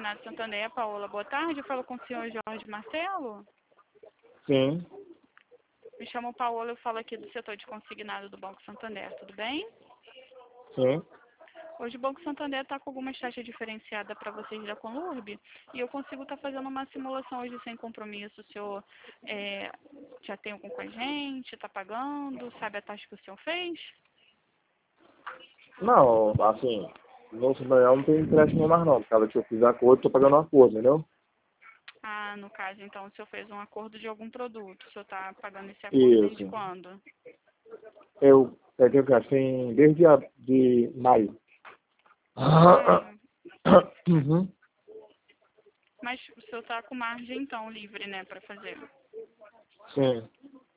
Consignado Santander, Paola, boa tarde. Eu falo com o senhor Jorge Marcelo. Sim, Me chamo Paola, eu falo aqui do setor de consignado do Banco Santander, tudo bem? sim. Hoje o Banco Santander está com algumas taxas diferenciadas para vocês da Conurb e eu consigo estar fazendo uma simulação hoje sem compromisso. O senhor já tem algum com a gente, está pagando, sabe a taxa que o senhor fez? Não, assim, no Santander não tem empréstimo mais não, por causa que eu fiz acordo, tô pagando acordo, entendeu? Ah, no caso, então, o senhor fez um acordo de algum produto. O senhor está pagando esse acordo desde Isso. quando? Eu peguei o assim, desde de maio. Maio. Uhum. Mas o senhor está com margem, então, livre, né, para fazer. Sim,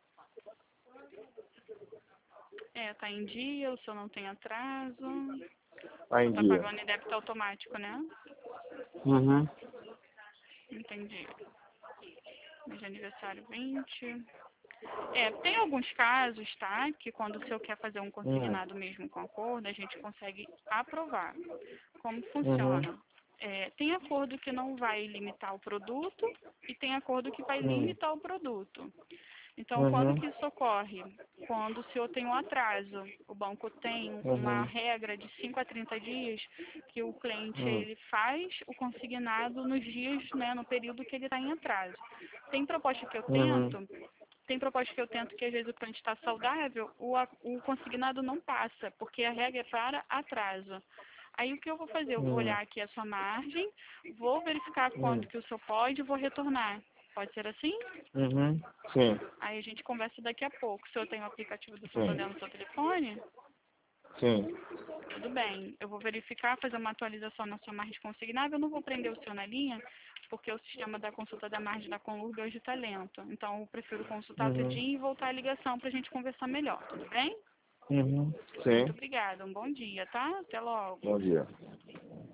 Tá em dia, o senhor não tem atraso. O tá senhor em está dia. pagando em débito automático, né? Uhum. Entendi. Mês de aniversário 20. Tem alguns casos, tá? Que quando o senhor quer fazer um Uhum. consignado mesmo com acordo, a gente consegue aprovar. Como Uhum. funciona? Tem acordo que não vai limitar o produto e tem acordo que vai Uhum. limitar o produto. Então, quando Uhum. que isso ocorre? Quando o senhor tem um atraso. O banco tem uma Uhum. regra de 5 a 30 dias que o cliente Uhum. ele faz o consignado nos dias, né, no período que ele está em atraso. Tem proposta que eu Uhum. tento, tem proposta que eu tento que às vezes o cliente está saudável, o consignado não passa, porque a regra é para atraso. Aí o que eu vou fazer? Eu vou Uhum. olhar aqui a sua margem, vou verificar Uhum. quanto que o senhor pode e vou retornar. Pode ser assim? Uhum. Sim, Aí a gente conversa daqui a pouco. O senhor tem o aplicativo do sim, Santander no seu telefone? sim. Tudo bem. Eu vou verificar, fazer uma atualização na sua margem consignável. Eu não vou prender o senhor na linha, porque o sistema da consulta da margem da Conurb hoje está lento. Então, eu prefiro consultar Uhum. tudinho e voltar a ligação para a gente conversar melhor. Tudo bem? Uhum. Muito Sim. obrigada. Um bom dia, tá? Até logo. Bom dia.